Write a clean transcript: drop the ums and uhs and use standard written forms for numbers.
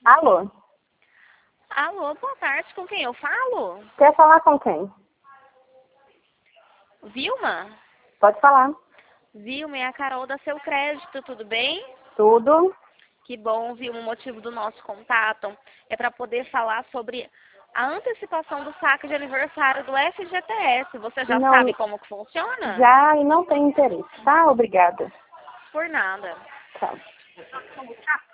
Alô? Alô, boa tarde. Com quem eu falo? Quer falar com quem? Vilma? Pode falar. Vilma, é a Carol da Seu Crédito, tudo bem? Tudo. Que bom, Vilma. O motivo do nosso contato é para poder falar sobre a antecipação do saque de aniversário do FGTS. Você já Não, sabe como que funciona? já e não tem interesse, tá? Obrigada. Por nada. Tchau.